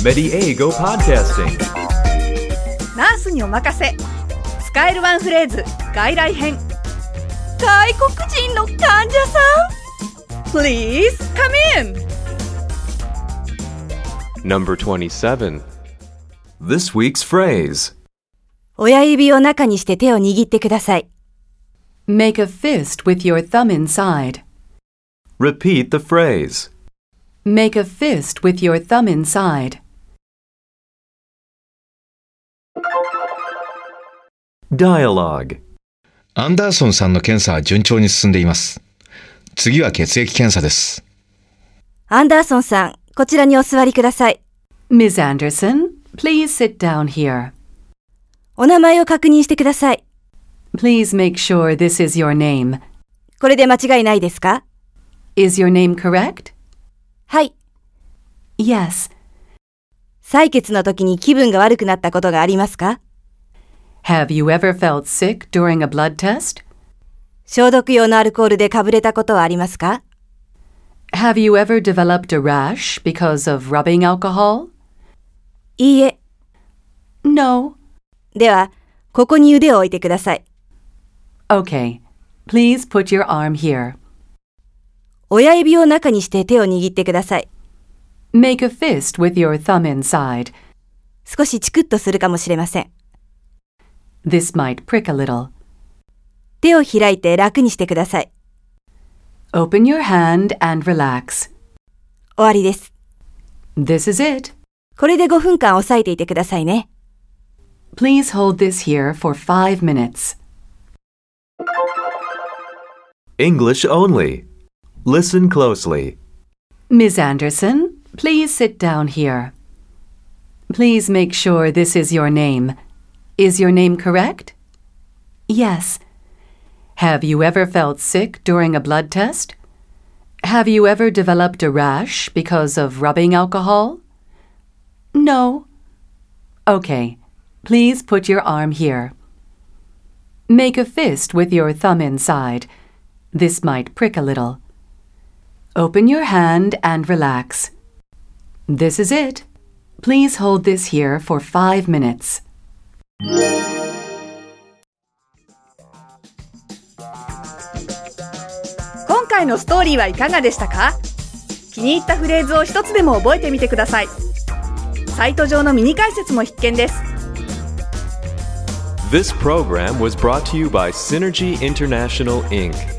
Mediego Podcasting。 ナースにお任せ。使えるワンフレーズ外来編。外国人の患者さん Please come in. Number 27. This week's phrase. 親指を中にして手を握ってください。 Make a fist with your thumb inside. Repeat the phrase. Make a fist with your thumb inside. Dialogue. アンダーソンさんの検査は順調に進んでいます。次は血液検査です。 アンダーソンさん、こちらにお座りください。 Ms. Anderson, please sit down here. お名前を確認してください。 Please make sure this is your name. これで間違いないですか？ Is your name correct? はい。 Yes. 採血の時に気分が悪くなったことがありますか？ Have you ever felt sick during a blood test? 消毒用のアルコールでかぶれたことはありますか？ Have you ever developed a rash because of rubbing alcohol? いいえ。 No. では、ここに腕を置いてください。 Okay. Please put your arm here. 親指を中にして手を握ってください。 Make a fist with your thumb inside. 少しチクッとするかもしれません。 This might prick a little. 手を開いて楽にしてください。 Open your hand and relax. 終わりです。 This is it. これで5分間押さえていてくださいね。 Please hold this here for 5 minutes. English only. Listen closely. Ms. Anderson, please sit down here. Please make sure this is your name. Is your name correct? Yes. Have you ever felt sick during a blood test? Have you ever developed a rash because of rubbing alcohol? No. Okay. Please put your arm here. Make a fist with your thumb inside. This might prick a little. Open your hand and relax. This is it. Please hold this here for 5 minutes. 今回のストーリーはいかがでしたか？気に入ったフレーズを一つでも覚えてみてください。サイト上のミニ解説も必見です。 This program was brought to you by Synergy International, Inc.